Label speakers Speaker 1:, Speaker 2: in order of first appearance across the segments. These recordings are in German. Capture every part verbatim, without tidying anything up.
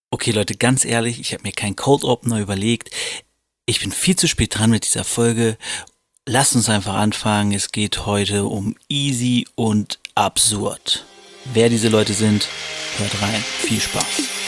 Speaker 1: Okay, Leute, ganz ehrlich, ich habe mir keinen Cold Opener überlegt. Ich bin viel zu spät dran mit dieser Folge. Lasst uns einfach anfangen. Es geht heute um easy und absurd. Wer diese Leute sind, hört rein. Viel Spaß.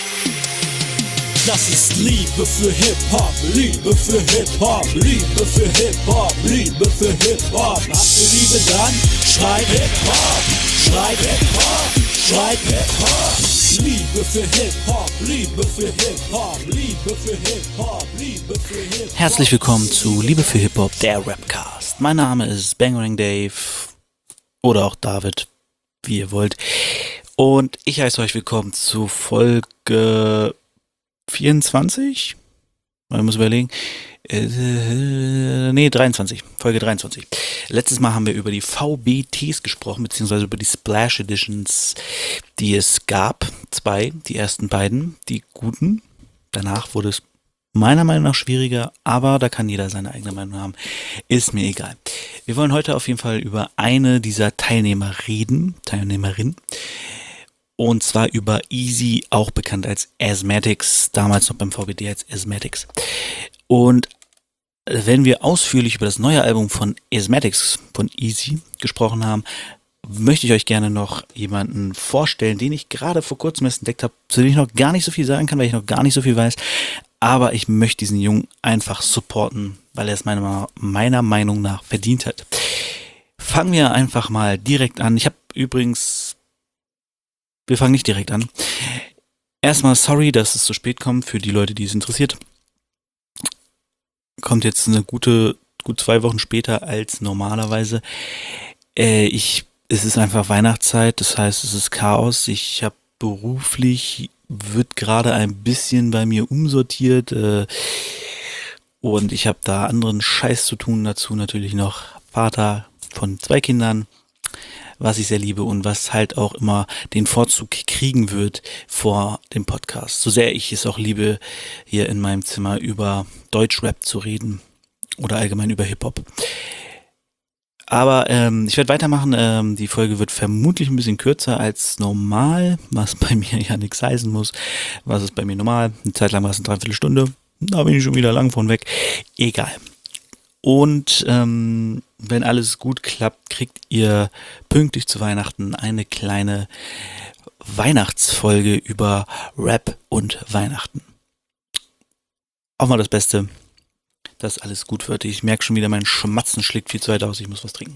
Speaker 2: Das ist Liebe für Hip-Hop, Liebe für Hip-Hop, Liebe für Hip-Hop, Liebe für Hip-Hop. Hast du Liebe dann? Schreib Hip-Hop, schreib Hip-Hop, schreib Hip-Hop. Liebe für Hip-Hop, Liebe für Hip-Hop, Liebe für Hip-Hop, Liebe für Hip-Hop.
Speaker 1: Herzlich willkommen zu Liebe für Hip-Hop, der Rapcast. Mein Name ist Bangarang Dave oder auch David, wie ihr wollt. Und ich heiße euch willkommen zu Folge vierundzwanzig? Ich muss überlegen. Äh, nee, dreiundzwanzig. Folge dreiundzwanzig. Letztes Mal haben wir über die V B Ts gesprochen, beziehungsweise über die Splash Editions, die es gab. Zwei, die ersten beiden, die guten. Danach wurde es meiner Meinung nach schwieriger, aber da kann jeder seine eigene Meinung haben. Ist mir egal. Wir wollen heute auf jeden Fall über eine dieser Teilnehmer reden, Teilnehmerin. Und zwar über Eazy, auch bekannt als Asthmatics, damals noch beim V B D als Asthmatics. Und wenn wir ausführlich über das neue Album von Asthmatics, von Eazy, gesprochen haben, möchte ich euch gerne noch jemanden vorstellen, den ich gerade vor kurzem erst entdeckt habe, zu dem ich noch gar nicht so viel sagen kann, weil ich noch gar nicht so viel weiß. Aber ich möchte diesen Jungen einfach supporten, weil er es meiner, meiner Meinung nach verdient hat. Fangen wir einfach mal direkt an. Ich habe übrigens... Wir fangen nicht direkt an. Erstmal sorry, dass es so spät kommt für die Leute, die es interessiert. Kommt jetzt eine gute, gut zwei Wochen später als normalerweise. Äh, ich, es ist einfach Weihnachtszeit, das heißt, es ist Chaos. Ich habe beruflich, wird gerade ein bisschen bei mir umsortiert äh, und ich habe da anderen Scheiß zu tun. Dazu natürlich noch Vater von zwei Kindern, was ich sehr liebe und was halt auch immer den Vorzug kriegen wird vor dem Podcast. So sehr ich es auch liebe, hier in meinem Zimmer über Deutschrap zu reden oder allgemein über Hip-Hop. Aber ähm, ich werde weitermachen. Ähm, die Folge wird vermutlich ein bisschen kürzer als normal, was bei mir ja nichts heißen muss. Was ist bei mir normal? Eine Zeit lang war es eine Dreiviertelstunde. Da bin ich schon wieder lang von weg. Egal. Und ähm, wenn alles gut klappt, kriegt ihr pünktlich zu Weihnachten eine kleine Weihnachtsfolge über Rap und Weihnachten. Auch mal das Beste, dass alles gut wird. Ich merke schon wieder, mein Schmatzen schlägt viel zu weit aus. Ich muss was trinken.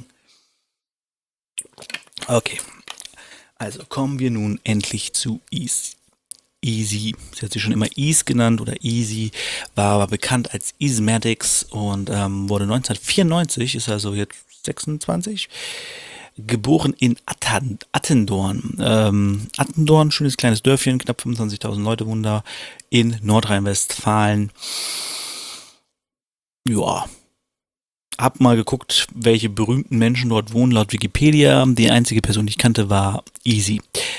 Speaker 1: Okay, also kommen wir nun endlich zu Eazy. Eazy, sie hat sich schon immer Ease genannt oder Eazy, war aber bekannt als Asthmatics und ähm, wurde neunzehnhundertvierundneunzig, ist also jetzt sechsundzwanzig, geboren in Atten, Attendorn. Ähm, Attendorn, schönes kleines Dörfchen, knapp fünfundzwanzigtausend Leute wohnen da in Nordrhein-Westfalen. Ja, hab mal geguckt, welche berühmten Menschen dort wohnen, laut Wikipedia. Die einzige Person, die ich kannte, war Eazy.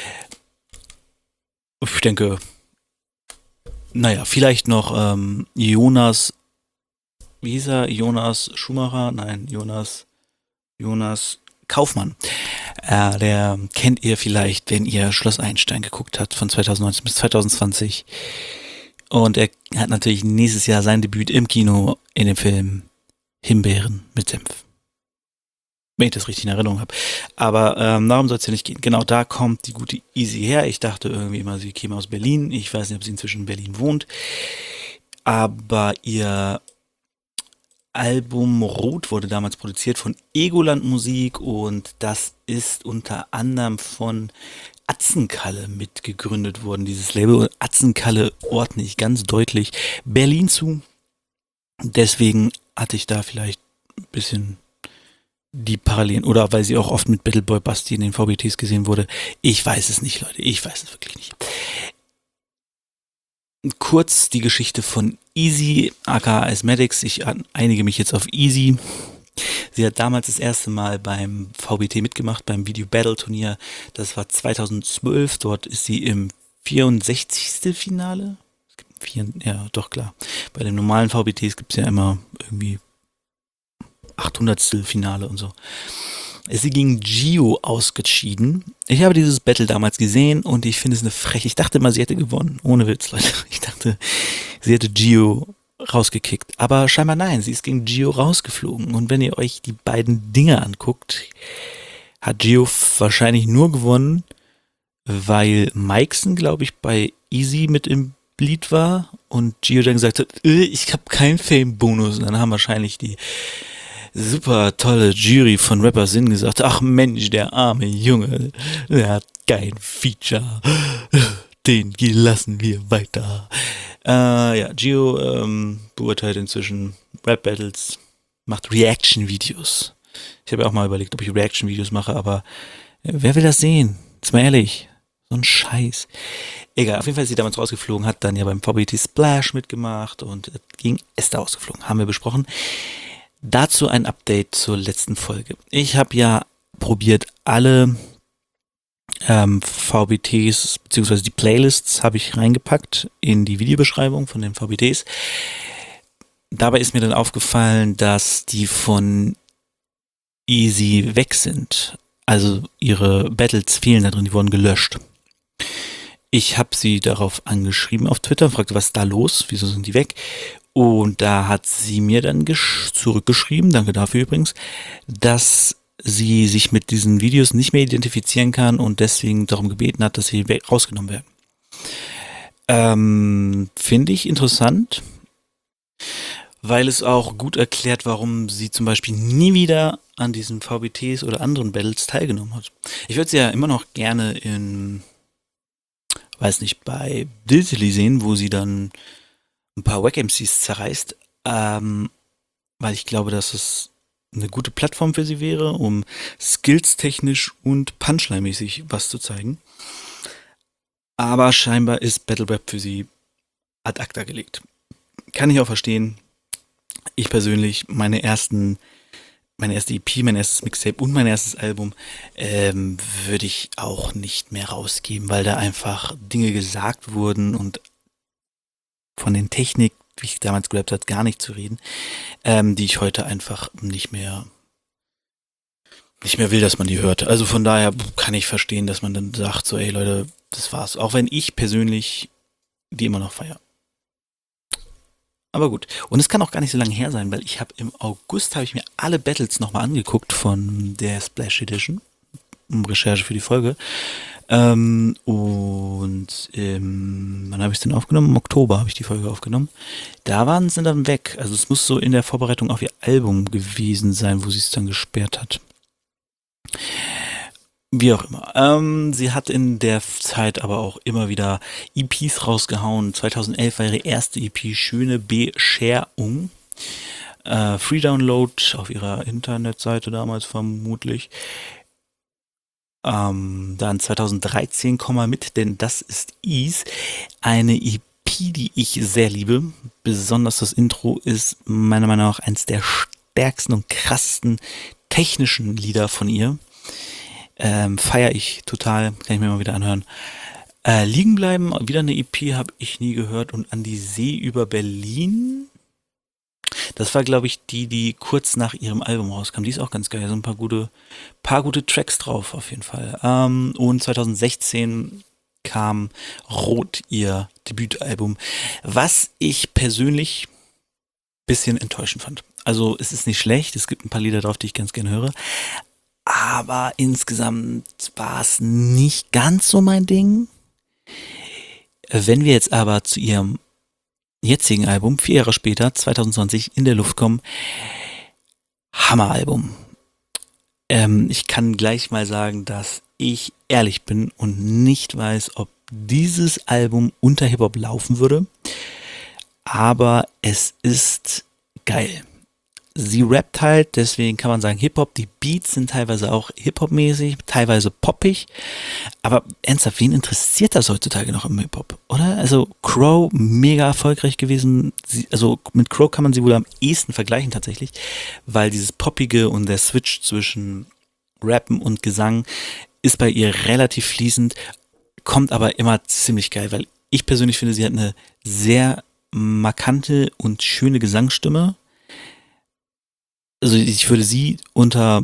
Speaker 1: Ich denke, naja, vielleicht noch ähm, Jonas, wie hieß er? Jonas Schumacher? Nein, Jonas, Jonas Kaufmann. Äh, der kennt ihr vielleicht, wenn ihr Schloss Einstein geguckt habt, von zweitausendneunzehn bis zweitausendzwanzig. Und er hat natürlich nächstes Jahr sein Debüt im Kino in dem Film Himbeeren mit Senf. Wenn ich das richtig in Erinnerung habe. Aber ähm, darum soll es ja nicht gehen. Genau da kommt die gute Eazy her. Ich dachte irgendwie immer, sie käme aus Berlin. Ich weiß nicht, ob sie inzwischen in Berlin wohnt. Aber ihr Album Rot wurde damals produziert von Egoland Musik und das ist unter anderem von Atzenkalle mitgegründet worden, dieses Label. Und Atzenkalle ordne ich ganz deutlich Berlin zu. Deswegen hatte ich da vielleicht ein bisschen die Parallelen, oder weil sie auch oft mit Battleboy Basti in den V B Ts gesehen wurde. Ich weiß es nicht, Leute. Ich weiß es wirklich nicht. Kurz die Geschichte von Eazy, aka Asthmatics. Ich einige mich jetzt auf Eazy. Sie hat damals das erste Mal beim V B T mitgemacht, beim Video Battle Turnier. Das war zweitausendzwölf. Dort ist sie im vierundsechzigsten Finale. Es gibt vier, ja, doch klar. Bei den normalen V B Ts gibt es ja immer irgendwie achthundertstel Finale und so. ist sie gegen Gio ausgeschieden. Ich habe dieses Battle damals gesehen und ich finde es eine Frechheit. Ich dachte immer, sie hätte gewonnen. Ohne Witz, Leute. Ich dachte, sie hätte Gio rausgekickt. Aber scheinbar nein, sie ist gegen Gio rausgeflogen. Und wenn ihr euch die beiden Dinge anguckt, hat Gio wahrscheinlich nur gewonnen, weil Mikeson, glaube ich, bei Easy mit im Lied war und Gio dann gesagt hat, äh, ich habe keinen Fame-Bonus. Und dann haben wahrscheinlich die super tolle Jury von Rapper Sin gesagt, ach Mensch, der arme Junge, der hat kein Feature, den lassen wir weiter. Äh, ja, Gio ähm, beurteilt inzwischen Rap-Battles, macht Reaction-Videos. Ich habe ja auch mal überlegt, ob ich Reaction-Videos mache, aber äh, wer will das sehen? Jetzt mal ehrlich, so ein Scheiß. Egal, auf jeden Fall ist sie damals rausgeflogen, hat dann ja beim V B T Splash mitgemacht und gegen Esther rausgeflogen, haben wir besprochen. Dazu ein Update zur letzten Folge. Ich habe ja probiert, alle ähm, V B Ts bzw. die Playlists habe ich reingepackt in die Videobeschreibung von den V B Ts. Dabei ist mir dann aufgefallen, dass die von Easy weg sind. Also ihre Battles fehlen da drin, die wurden gelöscht. Ich habe sie darauf angeschrieben auf Twitter und fragte, was ist da los? Wieso sind die weg? Und da hat sie mir dann gesch- zurückgeschrieben, danke dafür übrigens, dass sie sich mit diesen Videos nicht mehr identifizieren kann und deswegen darum gebeten hat, dass sie rausgenommen werden. Ähm, finde ich interessant, weil es auch gut erklärt, warum sie zum Beispiel nie wieder an diesen V B Ts oder anderen Battles teilgenommen hat. Ich würde sie ja immer noch gerne in, weiß nicht, bei Diltily sehen, wo sie dann ein paar Wack-M Cs zerreißt, ähm, weil ich glaube, dass es eine gute Plattform für sie wäre, um skillstechnisch und Punchline-mäßig was zu zeigen. Aber scheinbar ist Battle Rap für sie ad acta gelegt. Kann ich auch verstehen. Ich persönlich, meine ersten, meine erste E P, mein erstes Mixtape und mein erstes Album ähm, würde ich auch nicht mehr rausgeben, weil da einfach Dinge gesagt wurden und von den Technik, wie ich damals gerappt habe, gar nicht zu reden, ähm, die ich heute einfach nicht mehr nicht mehr will, dass man die hört. Also von daher kann ich verstehen, dass man dann sagt, so ey Leute, das war's. Auch wenn ich persönlich die immer noch feiere. Aber gut. Und es kann auch gar nicht so lange her sein, weil ich habe im August habe ich mir alle Battles nochmal angeguckt von der Splash Edition, um Recherche für die Folge. Ähm, und ähm, wann habe ich es denn aufgenommen? Im Oktober habe ich die Folge aufgenommen. Da waren sie dann weg. Also es muss so in der Vorbereitung auf ihr Album gewesen sein, wo sie es dann gesperrt hat. Wie auch immer. Ähm, sie hat in der Zeit aber auch immer wieder E Ps rausgehauen. zweitausendelf war ihre erste E P Schöne Bescherung. Äh, Free Download auf ihrer Internetseite damals vermutlich. Ähm, dann zweitausenddreizehn Komm mal mit, denn das ist Ease. Eine E P, die ich sehr liebe. Besonders das Intro ist meiner Meinung nach eines der stärksten und krassesten technischen Lieder von ihr. Ähm, feiere ich total, kann ich mir mal wieder anhören. Äh, liegen bleiben, wieder eine E P, habe ich nie gehört. Und An die See über Berlin, das war, glaube ich, die, die kurz nach ihrem Album rauskam. Die ist auch ganz geil, so ein paar gute, paar gute Tracks drauf auf jeden Fall. Ähm, und zweitausendsechzehn kam Rot, ihr Debütalbum, was ich persönlich ein bisschen enttäuschend fand. Also es ist nicht schlecht, es gibt ein paar Lieder drauf, die ich ganz gerne höre. Aber insgesamt war es nicht ganz so mein Ding. Wenn wir jetzt aber zu ihrem jetzigen Album, vier Jahre später, zwanzig zwanzig, in der Luft kommen, Hammeralbum. Ähm, ich kann gleich mal sagen, dass ich ehrlich bin und nicht weiß, ob dieses Album unter Hip-Hop laufen würde. Aber es ist geil. Sie rappt halt, deswegen kann man sagen Hip-Hop. Die Beats sind teilweise auch Hip-Hop-mäßig, teilweise poppig. Aber ernsthaft, wen interessiert das heutzutage noch im Hip-Hop, oder? Also Crow, mega erfolgreich gewesen. Sie, also mit Crow kann man sie wohl am ehesten vergleichen tatsächlich, weil dieses Poppige und der Switch zwischen Rappen und Gesang ist bei ihr relativ fließend, kommt aber immer ziemlich geil, weil ich persönlich finde, sie hat eine sehr markante und schöne Gesangsstimme. Also ich würde sie unter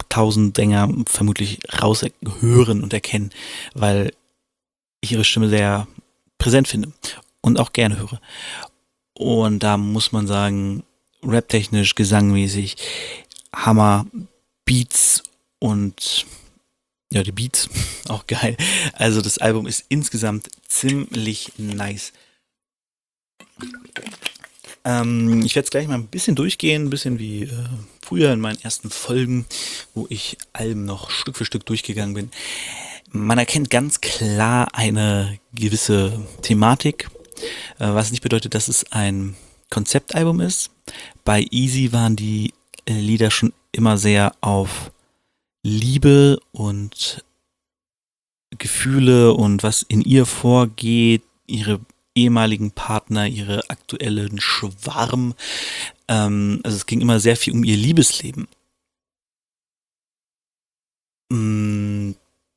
Speaker 1: achttausend Sänger vermutlich raushören und erkennen, weil ich ihre Stimme sehr präsent finde und auch gerne höre. Und da muss man sagen, raptechnisch, gesangmäßig, Hammer, Beats und ja, die Beats, auch geil. Also das Album ist insgesamt ziemlich nice. Ähm, ich werde es gleich mal ein bisschen durchgehen, ein bisschen wie äh, früher in meinen ersten Folgen, wo ich Alben noch Stück für Stück durchgegangen bin. Man erkennt ganz klar eine gewisse Thematik, äh, was nicht bedeutet, dass es ein Konzeptalbum ist. Bei Easy waren die äh, Lieder schon immer sehr auf Liebe und Gefühle und was in ihr vorgeht, ihre ehemaligen Partner, ihre aktuellen Schwarm. Ähm, also es ging immer sehr viel um ihr Liebesleben. Mm,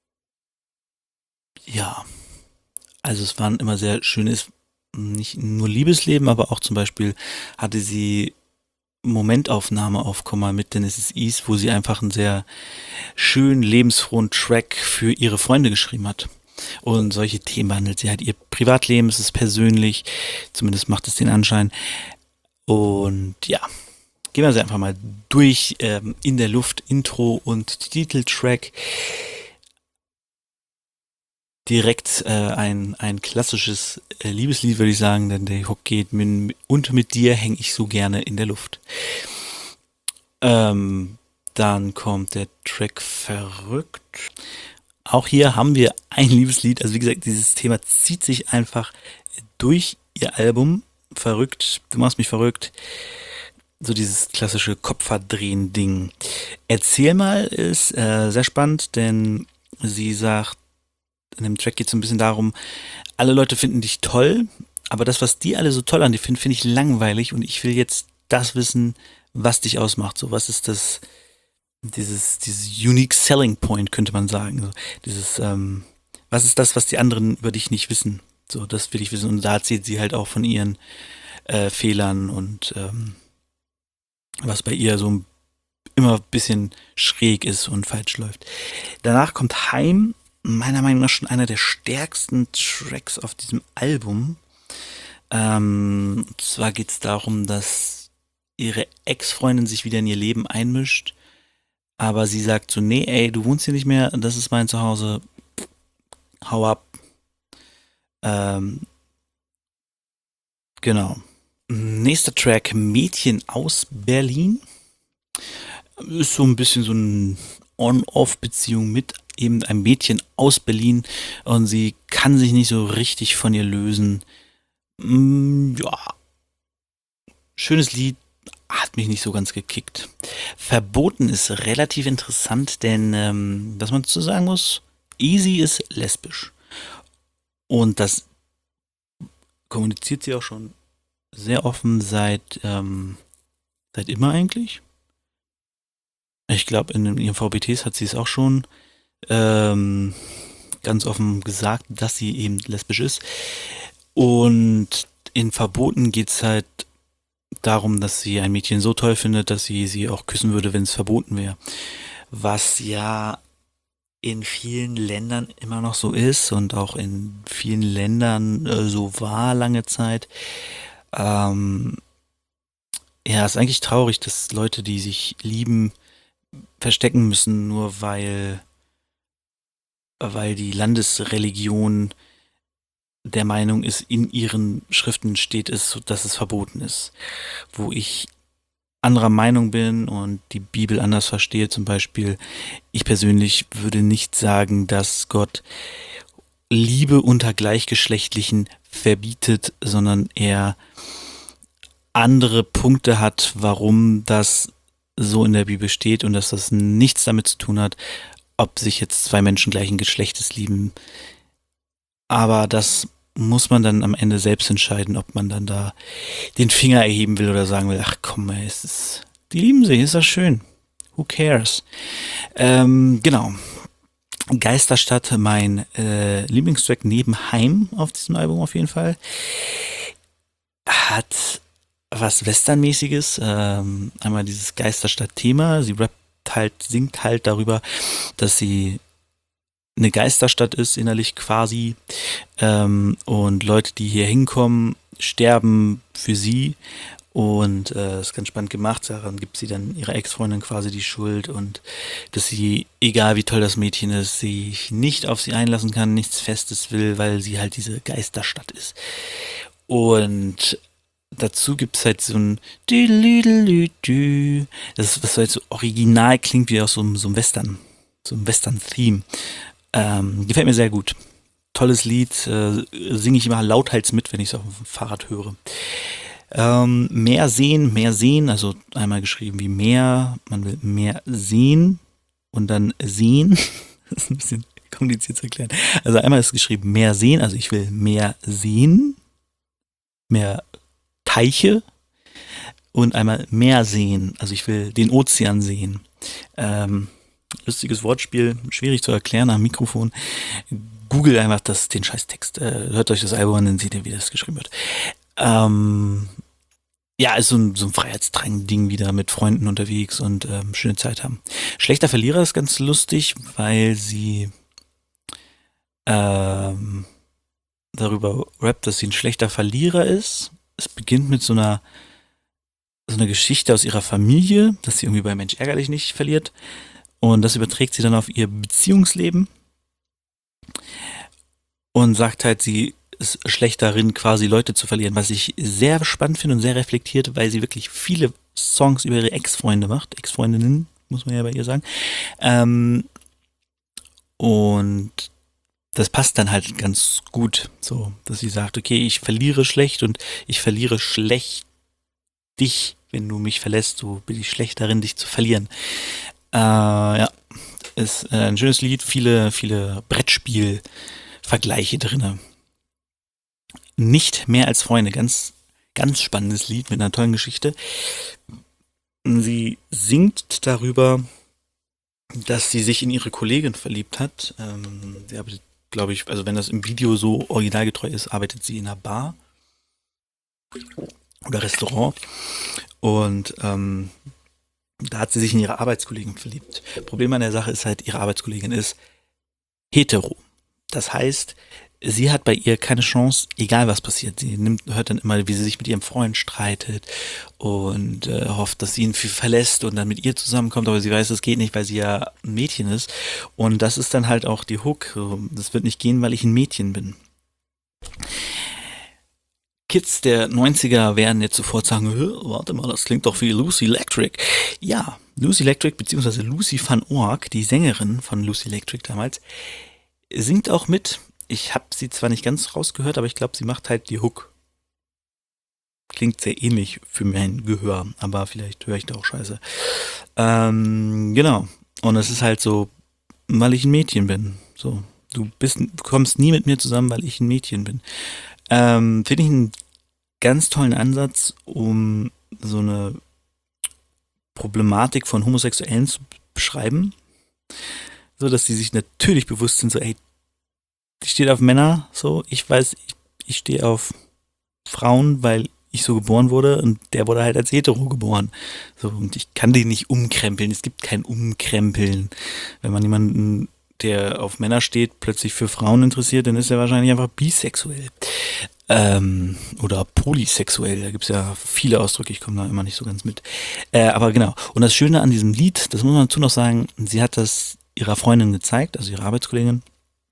Speaker 1: ja, also es waren immer sehr schönes, nicht nur Liebesleben, aber auch zum Beispiel hatte sie Momentaufnahme auf Komma mit Then Is It Ease, wo sie einfach einen sehr schönen, lebensfrohen Track für ihre Freunde geschrieben hat. Und solche Themen behandelt sie halt. Ihr Privatleben, es ist persönlich, zumindest macht es den Anschein. Und ja, gehen wir sie einfach mal durch. Ähm, in der Luft, Intro und Titeltrack. Direkt äh, ein, ein klassisches äh, Liebeslied, würde ich sagen, denn der Hook geht mit, und mit dir hänge ich so gerne in der Luft. Ähm, dann kommt der Track Verrückt. Auch hier haben wir ein Liebeslied. Also wie gesagt, dieses Thema zieht sich einfach durch ihr Album. Verrückt, du machst mich verrückt. So dieses klassische Kopfverdrehen-Ding. Erzähl mal ist äh, sehr spannend, denn sie sagt, in dem Track geht es ein bisschen darum, alle Leute finden dich toll, aber das, was die alle so toll an dir finden, finde ich langweilig und ich will jetzt das wissen, was dich ausmacht. So, was ist das, dieses, dieses Unique Selling Point, könnte man sagen. So, dieses, ähm, was ist das, was die anderen über dich nicht wissen? So, das will ich wissen. Und da erzählt sie halt auch von ihren äh, Fehlern und ähm, was bei ihr so immer ein bisschen schräg ist und falsch läuft. Danach kommt Heim, meiner Meinung nach schon einer der stärksten Tracks auf diesem Album. Ähm, und zwar geht es darum, dass ihre Ex-Freundin sich wieder in ihr Leben einmischt, aber sie sagt so, nee, ey, du wohnst hier nicht mehr, das ist mein Zuhause, hau ab. Ähm, genau. Nächster Track, Mädchen aus Berlin. Ist so ein bisschen so eine On-Off-Beziehung mit eben einem Mädchen aus Berlin und sie kann sich nicht so richtig von ihr lösen. Mm, ja, schönes Lied, hat mich nicht so ganz gekickt. Verboten ist relativ interessant, denn ähm, was man zu sagen muss, Easy ist lesbisch. Und das kommuniziert sie auch schon sehr offen seit, ähm, seit immer eigentlich. Ich glaube, in ihren V B Ts hat sie es auch schon ähm, ganz offen gesagt, dass sie eben lesbisch ist. Und in Verboten geht es halt darum, dass sie ein Mädchen so toll findet, dass sie sie auch küssen würde, wenn es verboten wäre. Was ja in vielen Ländern immer noch so ist und auch in vielen Ländern äh, so war lange Zeit. Ähm, ja, ist eigentlich traurig, dass Leute, die sich lieben, verstecken müssen, nur weil, weil die Landesreligion der Meinung ist, in ihren Schriften steht es, dass es verboten ist. Wo ich anderer Meinung bin und die Bibel anders verstehe, zum Beispiel, ich persönlich würde nicht sagen, dass Gott Liebe unter Gleichgeschlechtlichen verbietet, sondern er andere Punkte hat, warum das so in der Bibel steht und dass das nichts damit zu tun hat, ob sich jetzt zwei Menschen gleichen Geschlechtes lieben. Aber das muss man dann am Ende selbst entscheiden, ob man dann da den Finger erheben will oder sagen will, ach komm, ey, es ist, die lieben sich, ist das schön. Who cares? Ähm, genau. Geisterstadt, mein äh, Lieblingstrack neben Heim auf diesem Album auf jeden Fall. Hat was Westernmäßiges. Ähm, einmal dieses Geisterstadt-Thema. Sie rappt halt, singt halt darüber, dass sie eine Geisterstadt ist, innerlich quasi. Ähm, und Leute, die hier hinkommen, sterben für sie. Und äh, ist ganz spannend gemacht. Daran gibt sie dann ihrer Ex-Freundin quasi die Schuld und dass sie, egal wie toll das Mädchen ist, sich nicht auf sie einlassen kann, nichts Festes will, weil sie halt diese Geisterstadt ist. Und dazu gibt's halt so ein Dü-lü-lü-lü-dü. Das, was halt so original klingt wie aus so einem, so einem Western, so einem Western-Theme. Ähm, gefällt mir sehr gut. Tolles Lied, äh, singe ich immer lauthals mit, wenn ich es auf dem Fahrrad höre. Ähm, mehr sehen, mehr sehen, also einmal geschrieben wie mehr, man will mehr sehen und dann sehen. Das ist ein bisschen kompliziert zu erklären. Also einmal ist geschrieben mehr sehen, also ich will mehr sehen, mehr Teiche und einmal mehr sehen, also ich will den Ozean sehen. Ähm, lustiges Wortspiel, schwierig zu erklären am Mikrofon. Google einfach das, den Scheißtext. Äh, hört euch das Album an, dann seht ihr, wie das geschrieben wird. Ähm, ja, ist so ein, so ein Freiheitsdrang-Ding wieder mit Freunden unterwegs und ähm, schöne Zeit haben. Schlechter Verlierer ist ganz lustig, weil sie ähm, darüber rappt, dass sie ein schlechter Verlierer ist. Es beginnt mit so einer so einer Geschichte aus ihrer Familie, dass sie irgendwie bei Mensch ärgerlich nicht verliert. Und das überträgt sie dann auf ihr Beziehungsleben und sagt halt, sie ist schlecht darin, quasi Leute zu verlieren, was ich sehr spannend finde und sehr reflektiert, weil sie wirklich viele Songs über ihre Ex-Freunde macht, Ex-Freundinnen, muss man ja bei ihr sagen. Ähm, und das passt dann halt ganz gut, so, dass sie sagt, okay, ich verliere schlecht und ich verliere schlecht dich, wenn du mich verlässt, so bin ich schlecht darin, dich zu verlieren. Äh, ja, ist ein schönes Lied, viele, viele Brettspiel-Vergleiche drinne. Nicht mehr als Freunde, ganz, ganz spannendes Lied mit einer tollen Geschichte. Sie singt darüber, dass sie sich in ihre Kollegin verliebt hat. Ähm, sie arbeitet, glaube ich, also wenn das im Video so originalgetreu ist, arbeitet sie in einer Bar oder Restaurant. Und ähm, da hat sie sich in ihre Arbeitskollegin verliebt. Problem an der Sache ist halt, ihre Arbeitskollegin ist hetero. Das heißt, sie hat bei ihr keine Chance, egal was passiert. Sie nimmt, hört dann immer, wie sie sich mit ihrem Freund streitet und äh, hofft, dass sie ihn verlässt und dann mit ihr zusammenkommt, aber sie weiß, das geht nicht, weil sie ja ein Mädchen ist. Und das ist dann halt auch die Hook. Das wird nicht gehen, weil ich ein Mädchen bin. Kids der neunziger werden jetzt sofort sagen, warte mal, das klingt doch wie Lucy Electric. Ja, Lucy Electric, beziehungsweise Lucy van Ork, die Sängerin von Lucy Electric damals, singt auch mit. Ich habe sie zwar nicht ganz rausgehört, aber ich glaube, sie macht halt die Hook. Klingt sehr ähnlich für mein Gehör, aber vielleicht höre ich da auch scheiße. Ähm, genau. Und es ist halt so, weil ich ein Mädchen bin. So, du bist, du kommst nie mit mir zusammen, weil ich ein Mädchen bin. Ähm, finde ich einen ganz tollen Ansatz, um so eine Problematik von Homosexuellen zu beschreiben. So, dass die sich natürlich bewusst sind, so, ey, die steht auf Männer, so, ich weiß, ich, ich stehe auf Frauen, weil ich so geboren wurde und der wurde halt als hetero geboren. So, und ich kann den nicht umkrempeln, es gibt kein Umkrempeln. Wenn man jemanden, der auf Männer steht, plötzlich für Frauen interessiert, dann ist er wahrscheinlich einfach bisexuell. Ähm, oder polysexuell, da gibt es ja viele Ausdrücke, ich komme da immer nicht so ganz mit. Äh, aber genau, und das Schöne an diesem Lied, das muss man dazu noch sagen, sie hat das ihrer Freundin gezeigt, also ihrer Arbeitskollegin,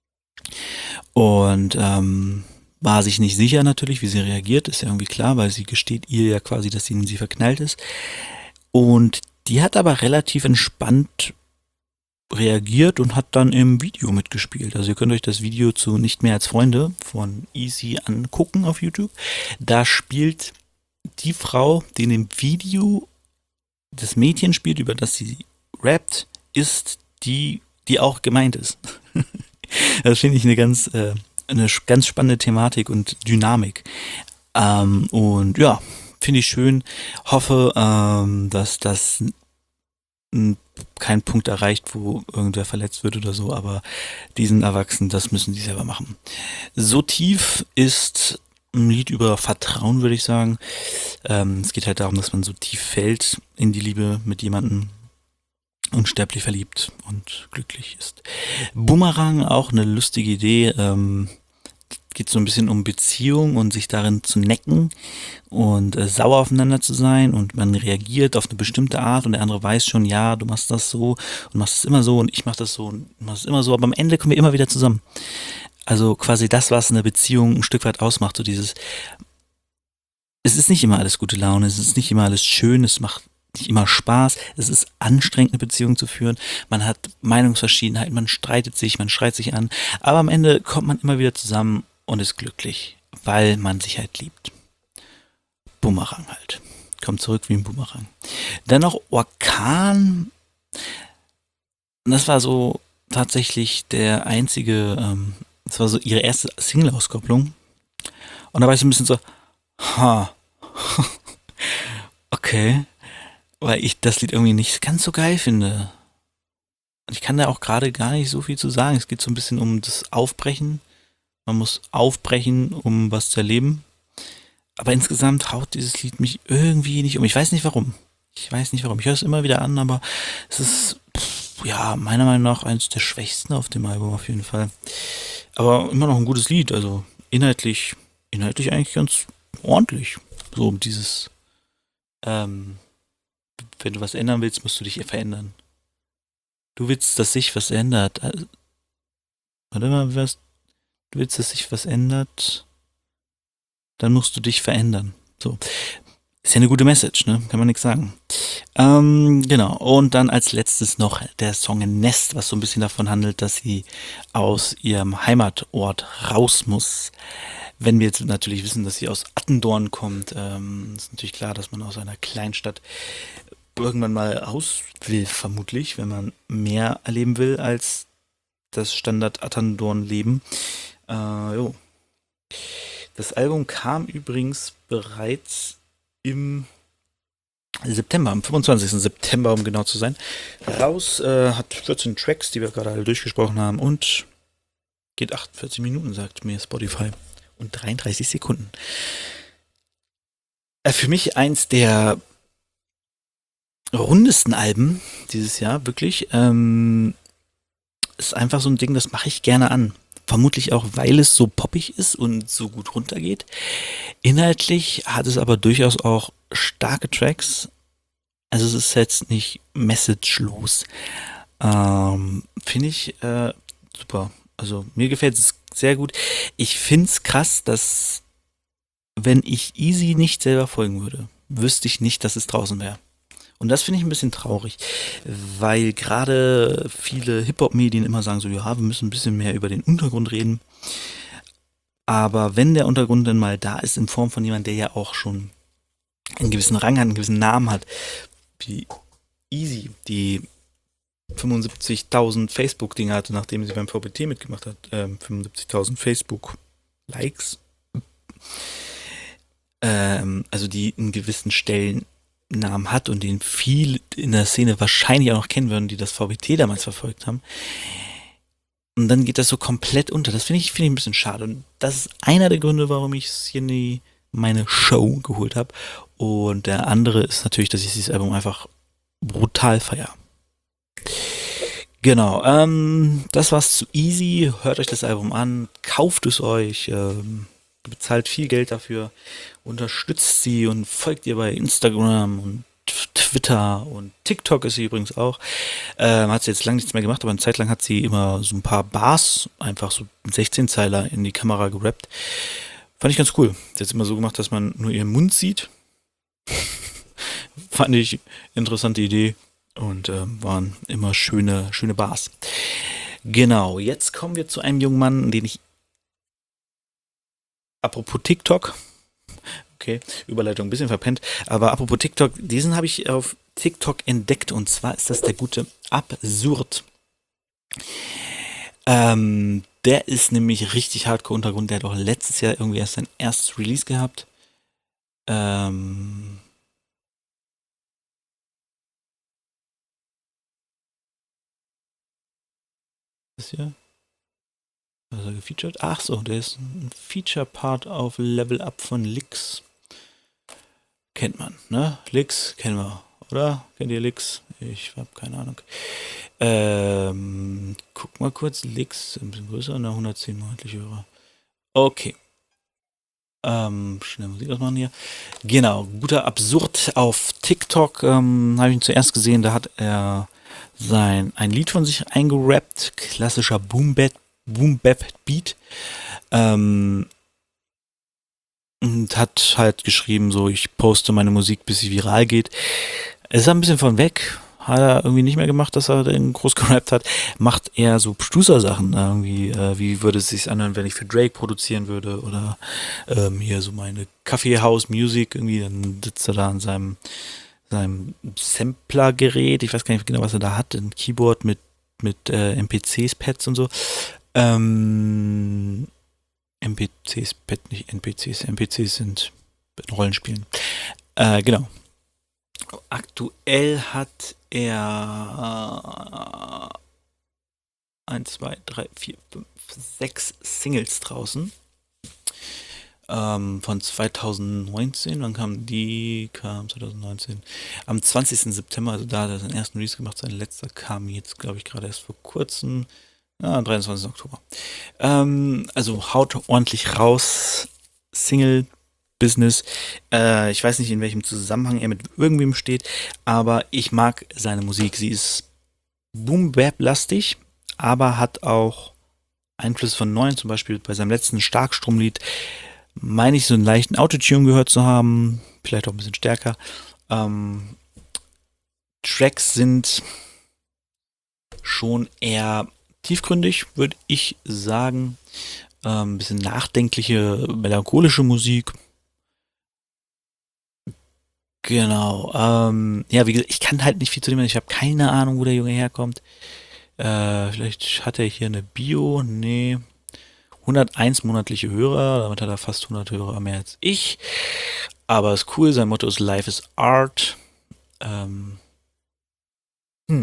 Speaker 1: und ähm, war sich nicht sicher natürlich, wie sie reagiert, ist ja irgendwie klar, weil sie gesteht ihr ja quasi, dass sie in sie verknallt ist. Und die hat aber relativ entspannt reagiert und hat dann im Video mitgespielt. Also ihr könnt euch das Video zu Nicht mehr als Freunde von Easy angucken auf YouTube. Da spielt die Frau, die in dem Video das Mädchen spielt, über das sie rappt, ist die, die auch gemeint ist. Das finde ich eine ganz, äh, eine ganz spannende Thematik und Dynamik. Ähm, und ja, finde ich schön. Hoffe, ähm, dass das n- kein Punkt erreicht, wo irgendwer verletzt wird oder so, aber die sind erwachsen, das müssen die selber machen. So tief ist ein Lied über Vertrauen, würde ich sagen. Ähm, es geht halt darum, dass man so tief fällt in die Liebe mit jemandem, unsterblich verliebt und glücklich ist. Boomerang, auch eine lustige Idee. Ähm, geht so ein bisschen um Beziehung und sich darin zu necken und äh, sauer aufeinander zu sein und man reagiert auf eine bestimmte Art und der andere weiß schon, ja, du machst das so und machst es immer so und ich mach das so und mach es immer so, aber am Ende kommen wir immer wieder zusammen. Also quasi das, was eine Beziehung ein Stück weit ausmacht, so dieses, es ist nicht immer alles gute Laune, es ist nicht immer alles schön, es macht nicht immer Spaß, es ist anstrengend, eine Beziehung zu führen, man hat Meinungsverschiedenheiten, man streitet sich, man schreit sich an, aber am Ende kommt man immer wieder zusammen und ist glücklich, weil man sich halt liebt. Boomerang halt. Kommt zurück wie ein Boomerang. Dann noch Orkan. Das war so tatsächlich der einzige, ähm, das war so ihre erste Single-Auskopplung. Und da war ich so ein bisschen so, ha, okay, weil ich das Lied irgendwie nicht ganz so geil finde. Und ich kann da auch gerade gar nicht so viel zu sagen. Es geht so ein bisschen um das Aufbrechen. Man muss aufbrechen, um was zu erleben. Aber insgesamt haut dieses Lied mich irgendwie nicht um. Ich weiß nicht warum. Ich weiß nicht warum. Ich höre es immer wieder an, aber es ist, pff, ja, meiner Meinung nach eines der schwächsten auf dem Album auf jeden Fall. Aber immer noch ein gutes Lied. Also inhaltlich, inhaltlich eigentlich ganz ordentlich. So um dieses, ähm, wenn du was ändern willst, musst du dich verändern. Du willst, dass sich was ändert. Also, warte mal, was? Du willst, dass sich was ändert? Dann musst du dich verändern. So. Ist ja eine gute Message, ne? Kann man nichts sagen. Ähm, genau. Und dann als letztes noch der Song Nest, was so ein bisschen davon handelt, dass sie aus ihrem Heimatort raus muss. Wenn wir jetzt natürlich wissen, dass sie aus Attendorn kommt, ähm, ist natürlich klar, dass man aus einer Kleinstadt irgendwann mal raus will, vermutlich, wenn man mehr erleben will als das Standard Attendorn-Leben. Äh, jo. Das Album kam übrigens bereits im September, am fünfundzwanzigsten September, um genau zu sein, raus. Äh, hat vierzehn Tracks, die wir gerade alle durchgesprochen haben und geht achtundvierzig Minuten, sagt mir Spotify. Und dreiunddreißig Sekunden. Äh, für mich eins der rundesten Alben dieses Jahr, wirklich. Ähm, ist einfach so ein Ding, das mache ich gerne an. Vermutlich auch, weil es so poppig ist und so gut runtergeht. Inhaltlich hat es aber durchaus auch starke Tracks. Also es ist jetzt nicht messagelos. Ähm, Finde ich äh, super. Also mir gefällt es sehr gut. Ich finde es krass, dass wenn ich Easy nicht selber folgen würde, wüsste ich nicht, dass es draußen wäre. Und das finde ich ein bisschen traurig, weil gerade viele Hip-Hop-Medien immer sagen so, ja, wir müssen ein bisschen mehr über den Untergrund reden. Aber wenn der Untergrund dann mal da ist, in Form von jemand, der ja auch schon einen gewissen Rang hat, einen gewissen Namen hat, wie Easy, die fünfundsiebzigtausend Facebook-Dinge hatte, nachdem sie beim V B T mitgemacht hat, äh, fünfundsiebzigtausend Facebook-Likes, ähm, also die einen gewissen Stellennamen hat und den viel in der Szene wahrscheinlich auch noch kennen würden, die das V B T damals verfolgt haben. Und dann geht das so komplett unter. Das finde ich, finde ich ein bisschen schade. Und das ist einer der Gründe, warum ich es hier in die, meine Show geholt habe. Und der andere ist natürlich, dass ich dieses Album einfach brutal feiere. Genau, ähm, das war's zu Easy. Hört euch das Album an, kauft es euch, ähm, bezahlt viel Geld dafür, unterstützt sie und folgt ihr bei Instagram und Twitter und TikTok ist sie übrigens auch. Ähm, hat sie jetzt lange nichts mehr gemacht, aber eine Zeit lang hat sie immer so ein paar Bars, einfach so sechzehn-Zeiler in die Kamera gerappt. Fand ich ganz cool. Sie hat es immer so gemacht, dass man nur ihren Mund sieht. Fand ich interessante Idee und ähm, waren immer schöne, schöne Bars. Genau, jetzt kommen wir zu einem jungen Mann, den ich apropos TikTok, okay, Überleitung ein bisschen verpennt, aber apropos TikTok, diesen habe ich auf TikTok entdeckt und zwar ist das der gute Absurd. Ähm, der ist nämlich richtig hardcore Untergrund, der hat auch letztes Jahr irgendwie erst sein erstes Release gehabt. Ähm, das hier? Was ist er gefeatured? Ach so, der ist ein Feature-Part auf Level Up von Lix. Kennt man, ne? Lix kennen wir oder? Kennt ihr Lix? Ich habe keine Ahnung. Ähm, guck mal kurz, Lix, ein bisschen größer, ne, hundertzehn monatliche Hörer. Okay. Ähm, schnell Musik ausmachen hier. Genau, guter Absurd auf TikTok. Ähm, habe ich ihn zuerst gesehen, da hat er sein ein Lied von sich eingerappt, klassischer Boom-Bap Boom-Bap Beat. Ähm, und hat halt geschrieben, so, ich poste meine Musik, bis sie viral geht. Es ist ein bisschen von weg. Hat er irgendwie nicht mehr gemacht, dass er den groß gerappt hat. Macht eher so Stußer-Sachen. ne? Irgendwie, äh, wie würde es sich anhören, wenn ich für Drake produzieren würde? Oder ähm, hier so meine Kaffeehouse-Music. Irgendwie, dann sitzt er da an seinem, seinem Sampler-Gerät. Ich weiß gar nicht genau, was er da hat. Ein Keyboard mit, mit äh, M P Cs, Pads und so. Ähm, M P Cs, Pad, nicht N P Cs. N P Cs sind in Rollenspielen. Äh, genau. Aktuell hat er eins, zwei, drei, vier, fünf, sechs Singles draußen. Ähm, von zwanzig neunzehn. Wann kam die? Kam zwanzig neunzehn. Am zwanzigsten September, also da hat er seinen ersten Release gemacht. Sein letzter kam jetzt, glaube ich, gerade erst vor kurzem. Ja, am dreiundzwanzigsten Oktober. Ähm, also haut ordentlich raus. Single. Business. Äh, ich weiß nicht, in welchem Zusammenhang er mit irgendwem steht, aber ich mag seine Musik. Sie ist Boom-Bap-lastig, aber hat auch Einfluss von neuen, zum Beispiel bei seinem letzten Starkstromlied, meine ich, so einen leichten Autotune gehört zu haben, vielleicht auch ein bisschen stärker. Ähm, Tracks sind schon eher tiefgründig, würde ich sagen. Ein ähm, bisschen nachdenkliche, melancholische Musik. Genau. Ähm, ja, wie gesagt, ich kann halt nicht viel zu dem, ich habe keine Ahnung, wo der Junge herkommt. Äh, vielleicht hat er hier eine Bio. Nee. hunderteins monatliche Hörer, damit hat er fast hundert Hörer mehr als ich. Aber ist cool, sein Motto ist Life is Art. Ähm, hm.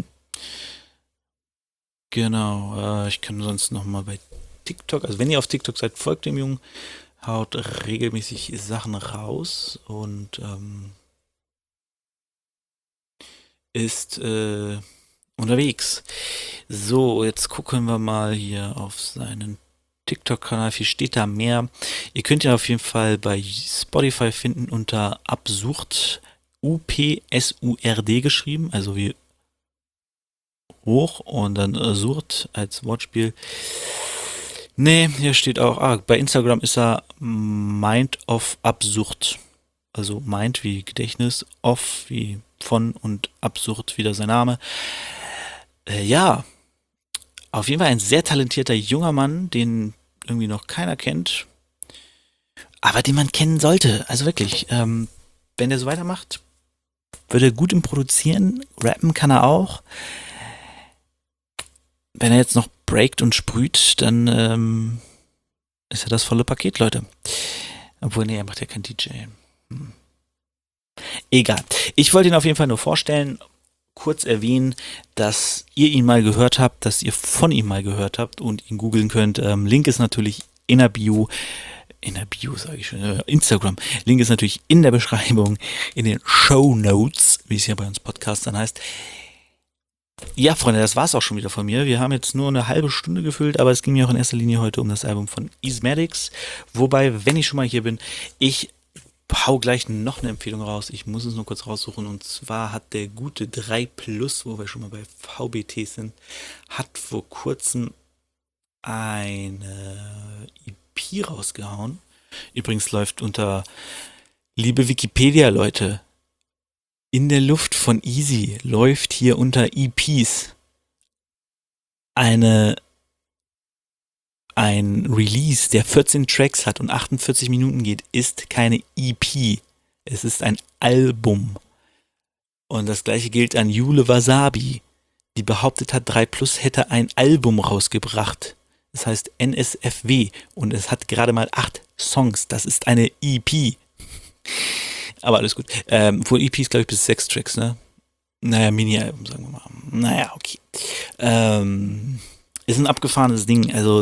Speaker 1: Genau, äh, ich kann sonst nochmal bei TikTok, also wenn ihr auf TikTok seid, folgt dem Jungen, haut regelmäßig Sachen raus und ähm, ist äh, unterwegs. So, jetzt gucken wir mal hier auf seinen TikTok-Kanal. Viel steht da mehr. Ihr könnt ja auf jeden Fall bei Spotify finden unter Absurd, U P S U R D geschrieben, also wie hoch und dann Absurd als Wortspiel. Nee, hier steht auch, ah, bei Instagram ist er Mind of Absurd. Also Mind wie Gedächtnis, off wie von und absurd wieder sein Name. Äh, ja, auf jeden Fall ein sehr talentierter junger Mann, den irgendwie noch keiner kennt, aber den man kennen sollte. Also wirklich, ähm, wenn der so weitermacht, wird er gut im Produzieren, rappen kann er auch. Wenn er jetzt noch breakt und sprüht, dann ähm, ist er das volle Paket, Leute. Obwohl, nee, er macht ja kein D J. Hm. Egal. Ich wollte ihn auf jeden Fall nur vorstellen, kurz erwähnen, dass ihr ihn mal gehört habt, dass ihr von ihm mal gehört habt und ihn googeln könnt. Ähm, Link ist natürlich in der Bio. In der Bio sage ich schon, äh, Instagram. Link ist natürlich in der Beschreibung, in den Show Notes, wie es ja bei uns Podcastern heißt. Ja, Freunde, das war's auch schon wieder von mir. Wir haben jetzt nur eine halbe Stunde gefüllt, aber es ging mir auch in erster Linie heute um das Album von Easmatics. Wobei, wenn ich schon mal hier bin, ich hau gleich noch eine Empfehlung raus. Ich muss es nur kurz raussuchen. Und zwar hat der gute drei Plus, wo wir schon mal bei V B T sind, hat vor kurzem eine E P rausgehauen. Übrigens läuft unter liebe Wikipedia-Leute, in der Luft von Easy läuft hier unter E Ps eine ein Release, der vierzehn Tracks hat und achtundvierzig Minuten geht, ist keine E P. Es ist ein Album. Und das gleiche gilt an Jule Wasabi, die behauptet hat, drei Plus hätte ein Album rausgebracht. Das heißt N S F W und es hat gerade mal acht Songs. Das ist eine E P. Aber alles gut. Ähm, vor E Ps, glaube ich, bis sechs Tracks, ne? Naja, Mini-Album, sagen wir mal. Naja, okay. Ähm, ist ein abgefahrenes Ding. Also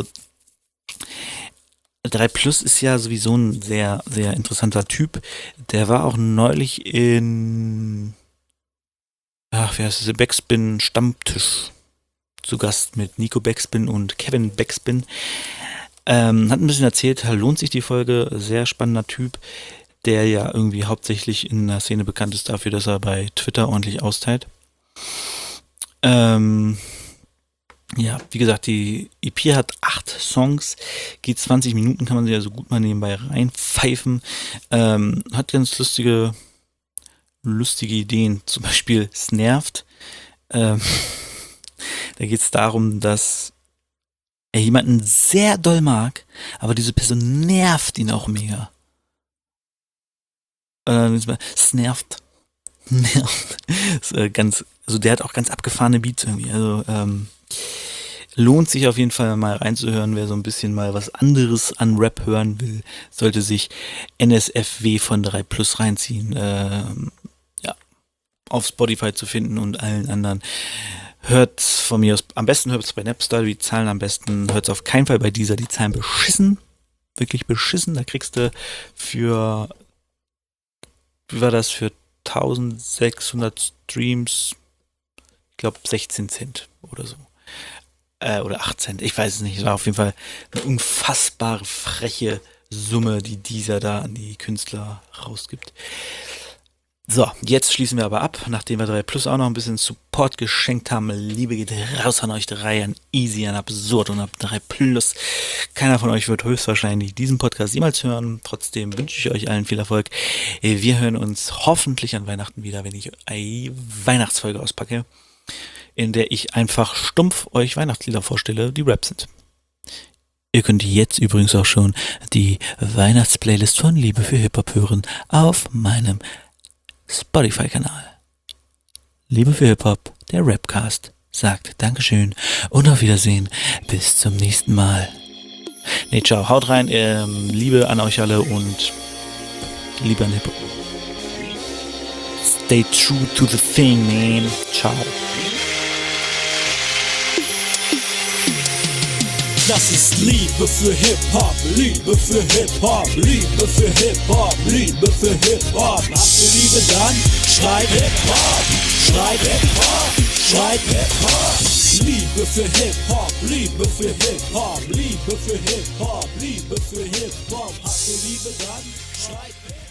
Speaker 1: drei Plus ist ja sowieso ein sehr, sehr interessanter Typ. Der war auch neulich in ach, wie heißt es, Backspin Stammtisch zu Gast mit Nico Backspin und Kevin Backspin. Ähm, hat ein bisschen erzählt, lohnt sich die Folge, sehr spannender Typ, der ja irgendwie hauptsächlich in der Szene bekannt ist dafür, dass er bei Twitter ordentlich austeilt. Ähm, ja, wie gesagt, die E P hat acht Songs, geht zwanzig Minuten, kann man sich also gut mal nebenbei reinpfeifen. Ähm, hat ganz lustige, lustige Ideen, zum Beispiel Es nervt. Ähm, da geht es darum, dass er jemanden sehr doll mag, aber diese Person nervt ihn auch mega. Äh, es nervt. Nervt. Ist, äh, ganz, also der hat auch ganz abgefahrene Beats irgendwie. Also ähm, lohnt sich auf jeden Fall mal reinzuhören, wer so ein bisschen mal was anderes an Rap hören will, sollte sich N S F W von drei Plus reinziehen. Ähm, ja, auf Spotify zu finden und allen anderen. Hört von mir aus, am besten hört es bei Napster, die Zahlen am besten, hört es auf keinen Fall bei dieser, die Zahlen beschissen, wirklich beschissen, da kriegst du für, wie war das, für eintausendsechshundert Streams, ich glaube sechzehn Cent oder so, äh, oder acht Cent, ich weiß es nicht, es war auf jeden Fall eine unfassbare, freche Summe, die dieser da an die Künstler rausgibt. So, jetzt schließen wir aber ab, nachdem wir drei Plus auch noch ein bisschen Support geschenkt haben. Liebe geht raus an euch drei, an Easy, an Absurd und ab drei Plus. Keiner von euch wird höchstwahrscheinlich diesen Podcast jemals hören. Trotzdem wünsche ich euch allen viel Erfolg. Wir hören uns hoffentlich an Weihnachten wieder, wenn ich eine Weihnachtsfolge auspacke, in der ich einfach stumpf euch Weihnachtslieder vorstelle, die Rap sind. Ihr könnt jetzt übrigens auch schon die Weihnachtsplaylist von Liebe für Hip-Hop hören auf meinem Spotify-Kanal. Liebe für Hip-Hop, der Rapcast sagt Dankeschön und auf Wiedersehen. Bis zum nächsten Mal. Ne, ciao, haut rein. Ähm, Liebe an euch alle und Liebe an Hip-Hop. Stay true to the thing, man. Ciao.
Speaker 2: Das ist Liebe für Hip-Hop, Liebe für Hip-Hop, Liebe für Hip-Hop, Liebe für Hip-Hop. Habt ihr Liebe, dann schreit Hip-Hop, schreit Hip-Hop, schreit Hip-Hop. Liebe für Hip-Hop, Liebe für Hip-Hop, Liebe für Hip-Hop, Liebe für Hip-Hop. Habt ihr Liebe, dann schreit Hip-Hop.